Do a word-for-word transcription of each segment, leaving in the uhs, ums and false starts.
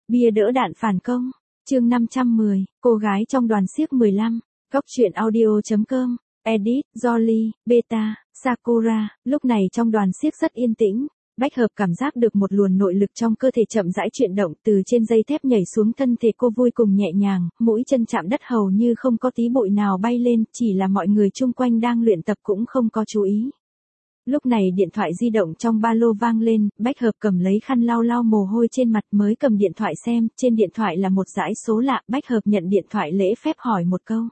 Bia đỡ đạn phản công. Chương năm trăm mười, cô gái trong đoàn xiếc mười lăm. Góc truyện audio chấm com. Edit, Jolly, Beta, Sakura. Lúc này trong đoàn xiếc rất yên tĩnh. Bách Hợp cảm giác được một luồng nội lực trong cơ thể chậm rãi chuyển động, từ trên dây thép nhảy xuống thân thể cô vui cùng nhẹ nhàng, mũi chân chạm đất hầu như không có tí bụi nào bay lên, chỉ là mọi người chung quanh đang luyện tập cũng không có chú ý. Lúc này điện thoại di động trong ba lô vang lên, Bách Hợp cầm lấy khăn lau lau mồ hôi trên mặt mới cầm điện thoại xem, trên điện thoại là một dãy số lạ, Bách Hợp nhận điện thoại lễ phép hỏi một câu.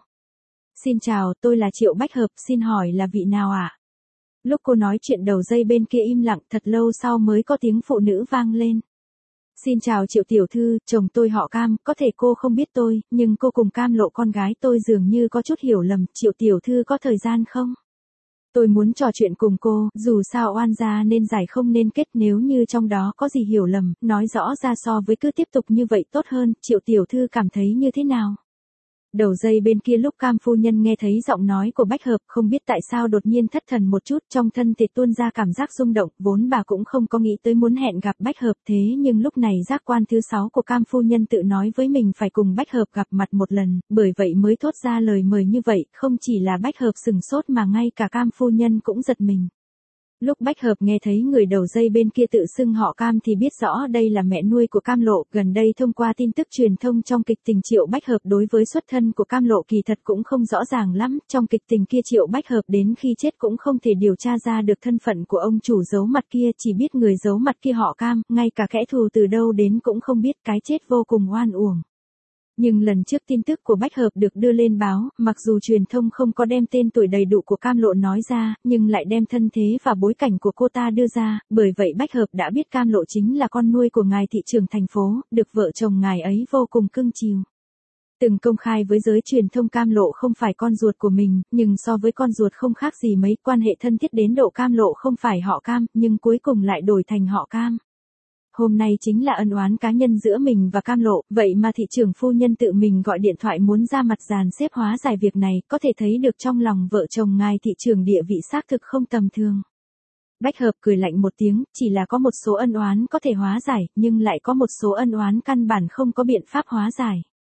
Xin chào, tôi là Triệu Bách Hợp, xin hỏi là vị nào ạ? À? Lúc cô nói chuyện đầu dây bên kia im lặng, thật lâu sau mới có tiếng phụ nữ vang lên. Xin chào Triệu tiểu thư, chồng tôi họ Cam, có thể cô không biết tôi, nhưng cô cùng Cam Lộ con gái tôi dường như có chút hiểu lầm, Triệu tiểu thư có thời gian không? Tôi muốn trò chuyện cùng cô, dù sao oan gia nên giải không nên kết, nếu như trong đó có gì hiểu lầm, nói rõ ra so với cứ tiếp tục như vậy tốt hơn, Triệu tiểu thư cảm thấy như thế nào? Đầu dây bên kia lúc Cam phu nhân nghe thấy giọng nói của Bách Hợp, không biết tại sao đột nhiên thất thần một chút, trong thân thể tuôn ra cảm giác rung động, vốn bà cũng không có nghĩ tới muốn hẹn gặp Bách Hợp, thế nhưng lúc này giác quan thứ sáu của Cam phu nhân tự nói với mình phải cùng Bách Hợp gặp mặt một lần, bởi vậy mới thốt ra lời mời như vậy, không chỉ là Bách Hợp sừng sốt mà ngay cả Cam phu nhân cũng giật mình. Lúc Bách Hợp nghe thấy người đầu dây bên kia tự xưng họ Cam thì biết rõ đây là mẹ nuôi của Cam Lộ, gần đây thông qua tin tức truyền thông trong kịch tình Triệu Bách Hợp đối với xuất thân của Cam Lộ kỳ thật cũng không rõ ràng lắm, trong kịch tình kia Triệu Bách Hợp đến khi chết cũng không thể điều tra ra được thân phận của ông chủ giấu mặt kia, chỉ biết người giấu mặt kia họ Cam, ngay cả kẻ thù từ đâu đến cũng không biết, cái chết vô cùng oan uổng. Nhưng lần trước tin tức của Bách Hợp được đưa lên báo, mặc dù truyền thông không có đem tên tuổi đầy đủ của Cam Lộ nói ra, nhưng lại đem thân thế và bối cảnh của cô ta đưa ra, bởi vậy Bách Hợp đã biết Cam Lộ chính là con nuôi của ngài thị trưởng thành phố, được vợ chồng ngài ấy vô cùng cưng chiều. Từng công khai với giới truyền thông Cam Lộ không phải con ruột của mình, nhưng so với con ruột không khác gì mấy, quan hệ thân thiết đến độ Cam Lộ không phải họ Cam, nhưng cuối cùng lại đổi thành họ Cam. Hôm nay chính là ân oán cá nhân giữa mình và Cam Lộ, vậy mà thị trưởng phu nhân tự mình gọi điện thoại muốn ra mặt dàn xếp hóa giải việc này, có thể thấy được trong lòng vợ chồng ngài thị trưởng địa vị xác thực không tầm thường. Bách Hợp cười lạnh một tiếng, chỉ là có một số ân oán có thể hóa giải, nhưng lại có một số ân oán căn bản không có biện pháp hóa giải.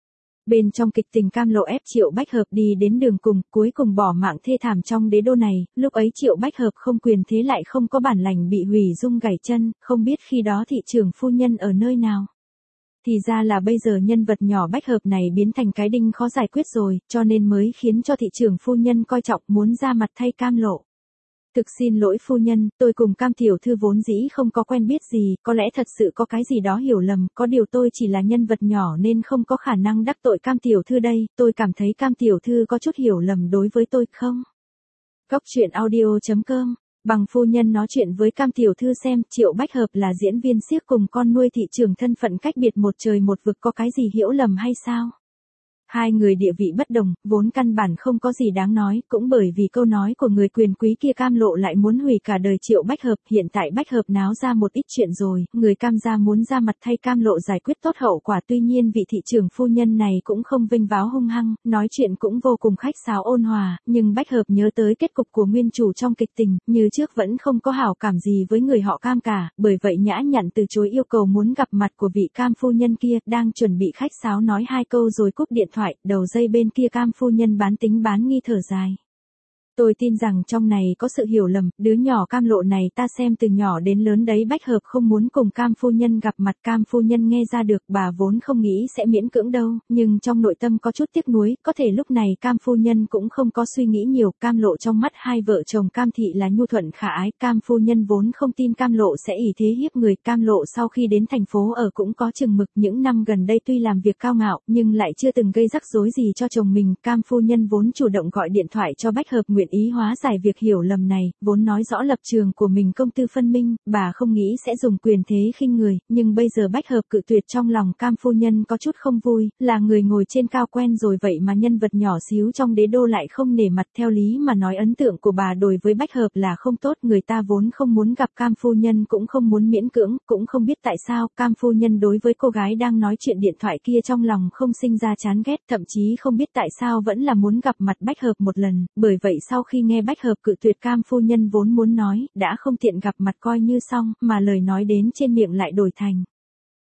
Bên trong kịch tình Cam Lộ ép Triệu Bách Hợp đi đến đường cùng, cuối cùng bỏ mạng thê thảm trong đế đô này, lúc ấy Triệu Bách Hợp không quyền thế lại không có bản lành bị hủy dung gãy chân, không biết khi đó thị trưởng phu nhân ở nơi nào. Thì ra là bây giờ nhân vật nhỏ Bách Hợp này biến thành cái đinh khó giải quyết rồi, cho nên mới khiến cho thị trưởng phu nhân coi trọng muốn ra mặt thay Cam Lộ. Thực xin lỗi phu nhân, tôi cùng Cam tiểu thư vốn dĩ không có quen biết gì, có lẽ thật sự có cái gì đó hiểu lầm, có điều tôi chỉ là nhân vật nhỏ nên không có khả năng đắc tội Cam tiểu thư đây, tôi cảm thấy Cam tiểu thư có chút hiểu lầm đối với tôi không? Góc truyện audio chấm com. Bằng phu nhân nói chuyện với Cam tiểu thư xem, Triệu Bách Hợp là diễn viên xiếc cùng con nuôi thị trưởng thân phận cách biệt một trời một vực, có cái gì hiểu lầm hay sao? Hai người địa vị bất đồng, vốn căn bản không có gì đáng nói, cũng bởi vì câu nói của người quyền quý kia Cam Lộ lại muốn hủy cả đời Triệu Bách Hợp, hiện tại Bách Hợp náo ra một ít chuyện rồi, người Cam gia muốn ra mặt thay Cam Lộ giải quyết tốt hậu quả, tuy nhiên vị thị trưởng phu nhân này cũng không vênh váo hung hăng, nói chuyện cũng vô cùng khách sáo ôn hòa, nhưng Bách Hợp nhớ tới kết cục của nguyên chủ trong kịch tình, như trước vẫn không có hảo cảm gì với người họ Cam cả, bởi vậy nhã nhặn từ chối yêu cầu muốn gặp mặt của vị Cam phu nhân kia, đang chuẩn bị khách sáo nói hai câu rồi cúp điện thoại. Đầu dây bên kia Cam phu nhân bán tính bán nghi thở dài. Tôi tin rằng trong này có sự hiểu lầm, đứa nhỏ Cam Lộ này ta xem từ nhỏ đến lớn đấy. Bách Hợp không muốn cùng Cam phu nhân gặp mặt, Cam phu nhân nghe ra được, bà vốn không nghĩ sẽ miễn cưỡng đâu, nhưng trong nội tâm có chút tiếc nuối, có thể lúc này Cam phu nhân cũng không có suy nghĩ nhiều, Cam Lộ trong mắt hai vợ chồng Cam thị là nhu thuận khả ái, Cam phu nhân vốn không tin Cam Lộ sẽ ỷ thế hiếp người, Cam Lộ sau khi đến thành phố ở cũng có chừng mực, những năm gần đây tuy làm việc cao ngạo, nhưng lại chưa từng gây rắc rối gì cho chồng mình, Cam phu nhân vốn chủ động gọi điện thoại cho Bách Hợp nguyện ý hóa giải việc hiểu lầm này, vốn nói rõ lập trường của mình công tư phân minh, bà không nghĩ sẽ dùng quyền thế khinh người, nhưng bây giờ Bách Hợp cự tuyệt, trong lòng Cam phu nhân có chút không vui, là người ngồi trên cao quen rồi vậy mà nhân vật nhỏ xíu trong đế đô lại không nể mặt, theo lý mà nói ấn tượng của bà đối với Bách Hợp là không tốt, người ta vốn không muốn gặp Cam phu nhân cũng không muốn miễn cưỡng, cũng không biết tại sao Cam phu nhân đối với cô gái đang nói chuyện điện thoại kia trong lòng không sinh ra chán ghét, thậm chí không biết tại sao vẫn là muốn gặp mặt Bách Hợp một lần, bởi vậy sau khi nghe Bách Hợp cự tuyệt, Cam phu nhân vốn muốn nói, đã không tiện gặp mặt coi như xong, mà lời nói đến trên miệng lại đổi thành.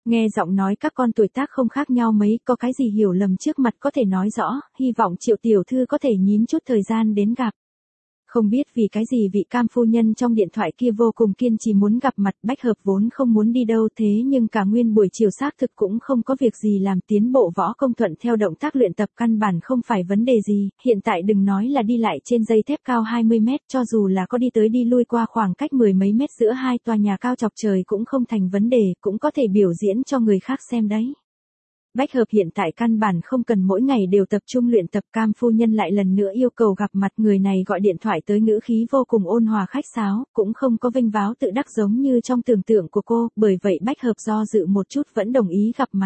Nghe giọng nói các con tuổi tác không khác nhau mấy, có cái gì hiểu lầm trước mặt có thể nói rõ, hy vọng Triệu tiểu thư có thể nhín chút thời gian đến gặp. Không biết vì cái gì vị cam phu nhân trong điện thoại kia vô cùng kiên trì muốn gặp mặt, Bách Hợp vốn không muốn đi đâu thế nhưng cả nguyên buổi chiều xác thực cũng không có việc gì làm, tiến bộ võ công thuận theo động tác luyện tập căn bản không phải vấn đề gì, hiện tại đừng nói là đi lại trên dây thép cao hai mươi mét, cho dù là có đi tới đi lui qua khoảng cách mười mấy mét giữa hai tòa nhà cao chọc trời cũng không thành vấn đề, cũng có thể biểu diễn cho người khác xem đấy. Bách Hợp hiện tại căn bản không cần mỗi ngày đều tập trung luyện tập, cam phu nhân lại lần nữa yêu cầu gặp mặt, người này gọi điện thoại tới ngữ khí vô cùng ôn hòa khách sáo, cũng không có vênh váo tự đắc giống như trong tưởng tượng của cô, bởi vậy Bách Hợp do dự một chút vẫn đồng ý gặp mặt.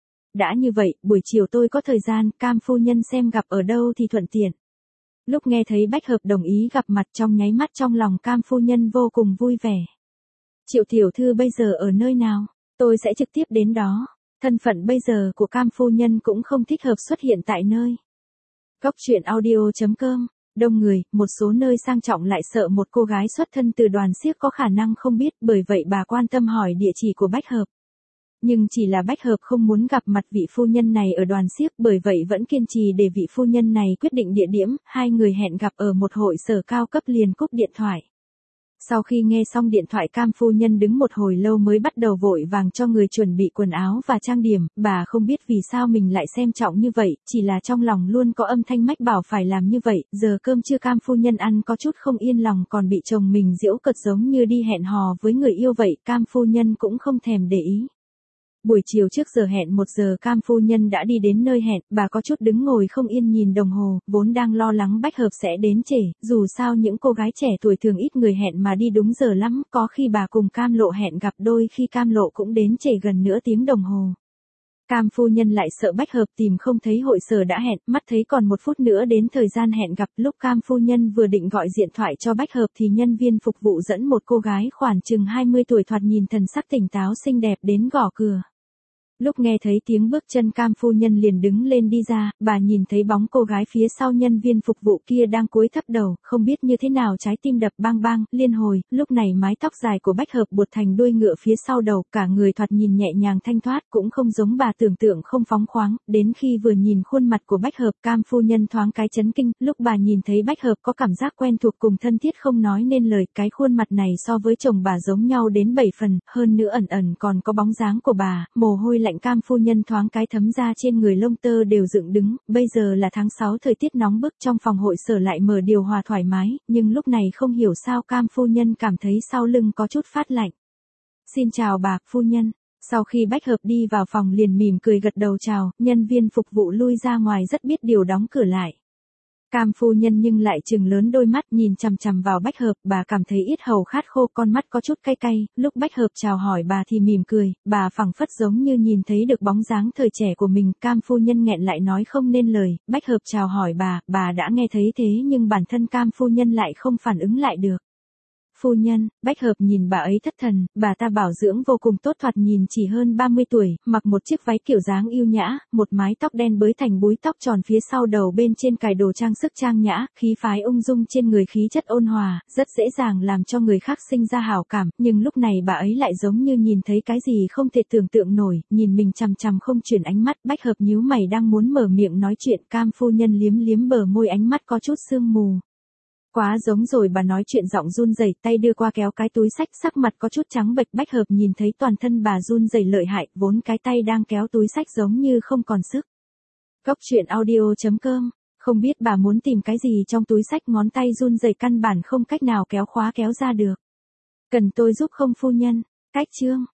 Đã như vậy, buổi chiều tôi có thời gian, cam phu nhân xem gặp ở đâu thì thuận tiện. Lúc nghe thấy Bách Hợp đồng ý gặp mặt trong nháy mắt trong lòng cam phu nhân vô cùng vui vẻ. Triệu tiểu thư bây giờ ở nơi nào? Tôi sẽ trực tiếp đến đó. Thân phận bây giờ của cam phu nhân cũng không thích hợp xuất hiện tại nơi. Góc truyện audio chấm com, đông người, một số nơi sang trọng lại sợ một cô gái xuất thân từ đoàn xiếc có khả năng không biết, bởi vậy bà quan tâm hỏi địa chỉ của Bách Hợp. Nhưng chỉ là Bách Hợp không muốn gặp mặt vị phu nhân này ở đoàn xiếc, bởi vậy vẫn kiên trì để vị phu nhân này quyết định địa điểm, hai người hẹn gặp ở một hội sở cao cấp liền cúp điện thoại. Sau khi nghe xong điện thoại cam phu nhân đứng một hồi lâu mới bắt đầu vội vàng cho người chuẩn bị quần áo và trang điểm, bà không biết vì sao mình lại xem trọng như vậy, chỉ là trong lòng luôn có âm thanh mách bảo phải làm như vậy, giờ cơm trưa cam phu nhân ăn có chút không yên lòng còn bị chồng mình giễu cợt giống như đi hẹn hò với người yêu vậy, cam phu nhân cũng không thèm để ý. Buổi chiều trước giờ hẹn một giờ cam phu nhân đã đi đến nơi hẹn, bà có chút đứng ngồi không yên nhìn đồng hồ, vốn đang lo lắng Bách Hợp sẽ đến trễ, dù sao những cô gái trẻ tuổi thường ít người hẹn mà đi đúng giờ lắm, có khi bà cùng cam lộ hẹn gặp đôi khi cam lộ cũng đến trễ gần nửa tiếng đồng hồ. Cam phu nhân lại sợ Bách Hợp tìm không thấy hội sở đã hẹn, mắt thấy còn một phút nữa đến thời gian hẹn gặp, lúc cam phu nhân vừa định gọi điện thoại cho Bách Hợp thì nhân viên phục vụ dẫn một cô gái khoảng chừng hai mươi tuổi thoạt nhìn thần sắc tỉnh táo xinh đẹp đến gõ cửa. Lúc nghe thấy tiếng bước chân cam phu nhân liền đứng lên đi ra, bà nhìn thấy bóng cô gái phía sau nhân viên phục vụ kia đang cúi thấp đầu, không biết như thế nào trái tim đập bang bang, liên hồi, lúc này mái tóc dài của Bách Hợp buộc thành đuôi ngựa phía sau đầu, cả người thoạt nhìn nhẹ nhàng thanh thoát, cũng không giống bà tưởng tượng không phóng khoáng, đến khi vừa nhìn khuôn mặt của Bách Hợp cam phu nhân thoáng cái chấn kinh, lúc bà nhìn thấy Bách Hợp có cảm giác quen thuộc cùng thân thiết không nói nên lời, cái khuôn mặt này so với chồng bà giống nhau đến bảy phần, hơn nữa ẩn ẩn còn có bóng dáng của bà, mồ hôi lạnh cam phu nhân thoáng cái thấm ra trên người lông tơ đều dựng đứng, bây giờ là tháng sáu thời tiết nóng bức trong phòng hội sở lại mở điều hòa thoải mái, nhưng lúc này không hiểu sao cam phu nhân cảm thấy sau lưng có chút phát lạnh. Xin chào bà, phu nhân. Sau khi Bách Hợp đi vào phòng liền mỉm cười gật đầu chào, nhân viên phục vụ lui ra ngoài rất biết điều đóng cửa lại. Cam phu nhân nhưng lại trừng lớn đôi mắt nhìn chằm chằm vào Bách Hợp, bà cảm thấy yết hầu khát khô, con mắt có chút cay cay, lúc Bách Hợp chào hỏi bà thì mỉm cười, bà phảng phất giống như nhìn thấy được bóng dáng thời trẻ của mình, cam phu nhân nghẹn lại nói không nên lời, Bách Hợp chào hỏi bà, bà đã nghe thấy thế nhưng bản thân cam phu nhân lại không phản ứng lại được. Phu nhân, Bách Hợp nhìn bà ấy thất thần, bà ta bảo dưỡng vô cùng tốt thoạt nhìn chỉ hơn ba mươi tuổi, mặc một chiếc váy kiểu dáng yêu nhã, một mái tóc đen bới thành búi tóc tròn phía sau đầu bên trên cài đồ trang sức trang nhã, khí phái ung dung trên người khí chất ôn hòa, rất dễ dàng làm cho người khác sinh ra hảo cảm, nhưng lúc này bà ấy lại giống như nhìn thấy cái gì không thể tưởng tượng nổi, nhìn mình chằm chằm không chuyển ánh mắt, Bách Hợp nhíu mày đang muốn mở miệng nói chuyện, cam phu nhân liếm liếm bờ môi ánh mắt có chút sương mù. Quá giống rồi, bà nói chuyện giọng run rẩy, tay đưa qua kéo cái túi sách, sắc mặt có chút trắng bệch, Bách Hợp nhìn thấy toàn thân bà run rẩy lợi hại, vốn cái tay đang kéo túi sách giống như không còn sức. Góc truyện audio chấm com, không biết bà muốn tìm cái gì trong túi sách, ngón tay run rẩy căn bản không cách nào kéo khóa kéo ra được. Cần tôi giúp không phu nhân? Cách chương